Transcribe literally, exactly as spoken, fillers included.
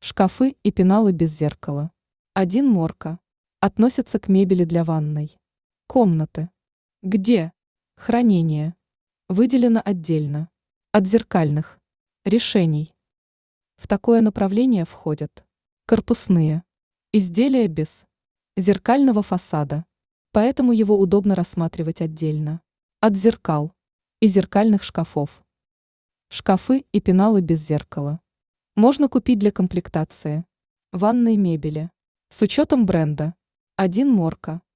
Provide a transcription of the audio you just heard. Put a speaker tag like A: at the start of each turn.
A: Шкафы и пеналы без зеркала. Один морка. Относятся к мебели для ванной. Комнаты. Где? Хранение. Выделено отдельно. От зеркальных решений. В такое направление входят корпусные изделия без зеркального фасада, поэтому его удобно рассматривать отдельно. От зеркал и зеркальных шкафов. Шкафы и пеналы без зеркала. Можно купить для комплектации ванной мебели. С учетом бренда. Один морка.